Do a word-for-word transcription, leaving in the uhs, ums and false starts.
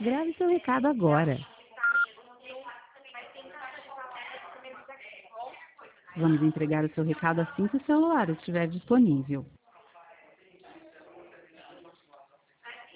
Grave seu recado agora. Vamos entregar o seu recado assim que o celular estiver disponível.